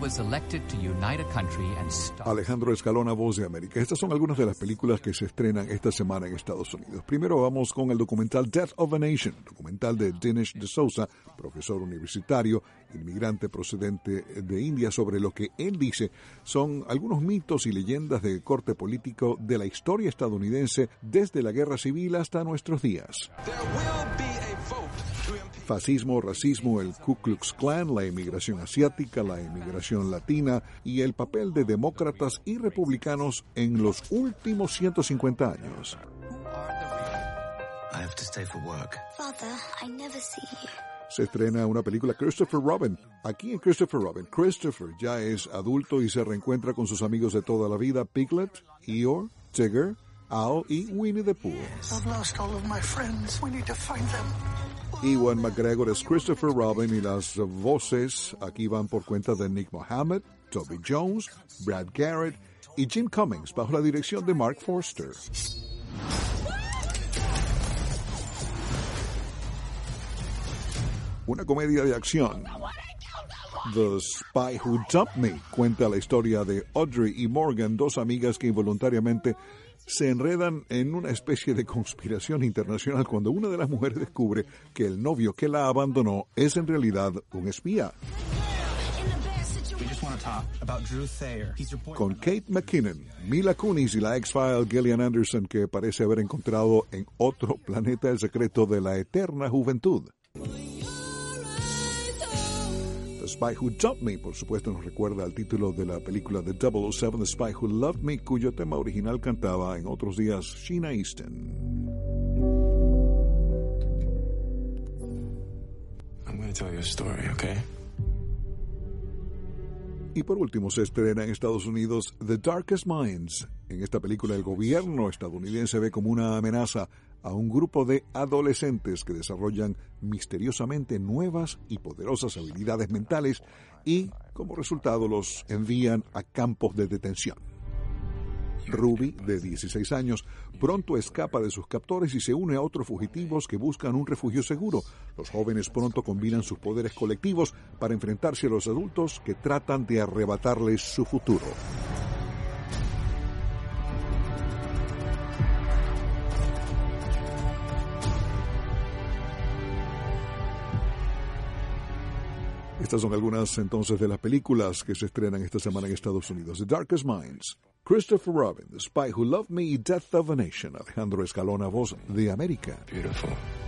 was elected to unite a country and stop. Alejandro Escalona, Voz de América. Estas son algunas de las películas que se estrenan esta semana en Estados Unidos. Primero vamos con el documental Death of a Nation, documental de Dinesh D'Souza, profesor universitario, inmigrante procedente de India, sobre lo que él dice son algunos mitos y leyendas de corte político de la historia estadounidense desde la Guerra Civil hasta nuestros días. Fascismo, racismo, el Ku Klux Klan, la inmigración asiática, la inmigración latina y el papel de demócratas y republicanos en los últimos 150 años. I have to stay for work. Father, I never see you. Se estrena una película Christopher Robin. Aquí en Christopher Robin, Christopher ya es adulto y se reencuentra con sus amigos de toda la vida, Piglet, Eeyore, Tigger, Owl y Winnie the Pooh. I've lost all of my friends. We need to find them. Ewan McGregor es Christopher Robin y las voces aquí van por cuenta de Nick Mohammed, Toby Jones, Brad Garrett y Jim Cummings bajo la dirección de Mark Forster. Una comedia de acción. The Spy Who Dumped Me cuenta la historia de Audrey y Morgan, dos amigas que involuntariamente se enredan en una especie de conspiración internacional cuando una de las mujeres descubre que el novio que la abandonó es en realidad un espía. Con Kate McKinnon, Mila Kunis y la ex-file Gillian Anderson, que parece haber encontrado en otro planeta el secreto de la eterna juventud. The Spy Who Dumped Me, por supuesto, nos recuerda al título de la película de 007, The Spy Who Loved Me, cuyo tema original cantaba en otros días Sheena Easton. I'm going to tell you a story, okay? Y por último se estrena en Estados Unidos The Darkest Minds. En esta película el gobierno estadounidense ve como una amenaza a un grupo de adolescentes que desarrollan misteriosamente nuevas y poderosas habilidades mentales y, como resultado, los envían a campos de detención. Ruby, de 16 años, pronto escapa de sus captores y se une a otros fugitivos que buscan un refugio seguro. Los jóvenes pronto combinan sus poderes colectivos para enfrentarse a los adultos que tratan de arrebatarles su futuro. Estas son algunas entonces de las películas que se estrenan esta semana en Estados Unidos. The Darkest Minds, Christopher Robin, The Spy Who Loved Me y Death of a Nation. Alejandro Escalona, Voz de América. Beautiful.